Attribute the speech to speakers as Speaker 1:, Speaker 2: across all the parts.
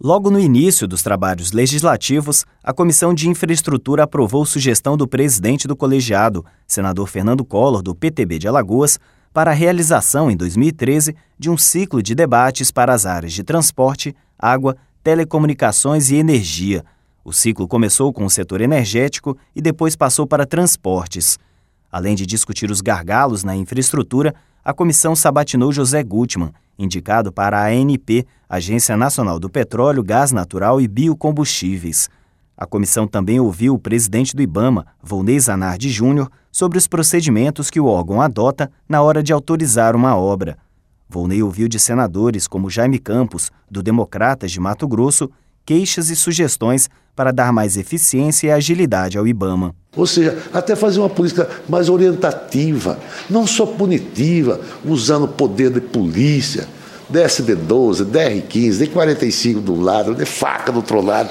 Speaker 1: Logo no início dos trabalhos legislativos, a Comissão de Infraestrutura aprovou sugestão do presidente do colegiado, senador Fernando Collor, do PTB de Alagoas, para a realização, em 2013, de um ciclo de debates para as áreas de transporte, água, telecomunicações e energia. O ciclo começou com o setor energético e depois passou para transportes. Além de discutir os gargalos na infraestrutura, a comissão sabatinou José Gutmann, indicado para a ANP, Agência Nacional do Petróleo, Gás Natural e Biocombustíveis. A comissão também ouviu o presidente do IBAMA, Volney Zanardi Júnior, sobre os procedimentos que o órgão adota na hora de autorizar uma obra. Volney ouviu de senadores como Jaime Campos, do Democratas de Mato Grosso, queixas e sugestões para dar mais eficiência e agilidade ao IBAMA.
Speaker 2: Ou seja, até fazer uma política mais orientativa, não só punitiva, usando o poder de polícia, DSD-12, DR-15, D-45 de um lado, de faca do outro lado,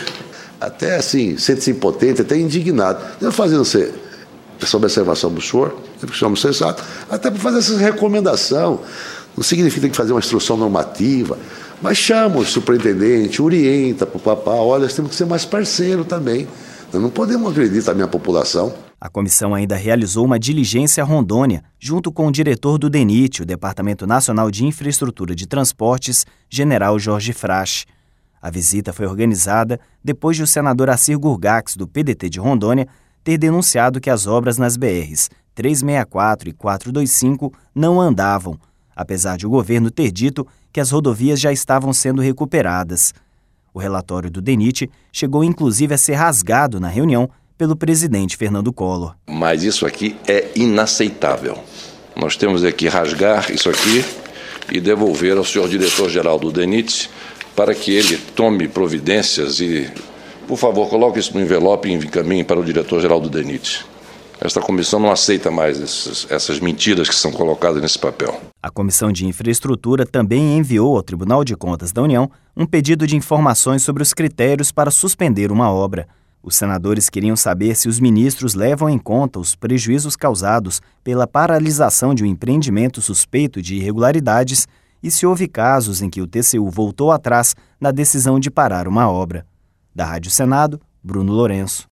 Speaker 2: até assim, sente-se impotente, até indignado. Eu fazendo essa observação do senhor, chamamos sensato, até para fazer essa recomendação. Não significa que fazer uma instrução normativa, mas chama o superintendente, orienta para o papá, olha, nós temos que ser mais parceiro também. Nós não podemos acreditar na minha população.
Speaker 1: A comissão ainda realizou uma diligência a Rondônia, junto com o diretor do DENIT, o Departamento Nacional de Infraestrutura de Transportes, General Jorge Frasch. A visita foi organizada depois de o senador Assir Gurgax, do PDT de Rondônia, ter denunciado que as obras nas BRs 364 e 425 não andavam, apesar de o governo ter dito que as rodovias já estavam sendo recuperadas. O relatório do DENIT chegou inclusive a ser rasgado na reunião pelo presidente Fernando Collor.
Speaker 3: Mas isso aqui é inaceitável. Nós temos que rasgar isso aqui e devolver ao senhor diretor-geral do DENIT para que ele tome providências e, por favor, coloque isso no envelope e encaminhe para o diretor-geral do DENIT. Esta comissão não aceita mais essas mentiras que são colocadas nesse papel.
Speaker 1: A Comissão de Infraestrutura também enviou ao Tribunal de Contas da União um pedido de informações sobre os critérios para suspender uma obra. Os senadores queriam saber se os ministros levam em conta os prejuízos causados pela paralisação de um empreendimento suspeito de irregularidades e se houve casos em que o TCU voltou atrás na decisão de parar uma obra. Da Rádio Senado, Bruno Lourenço.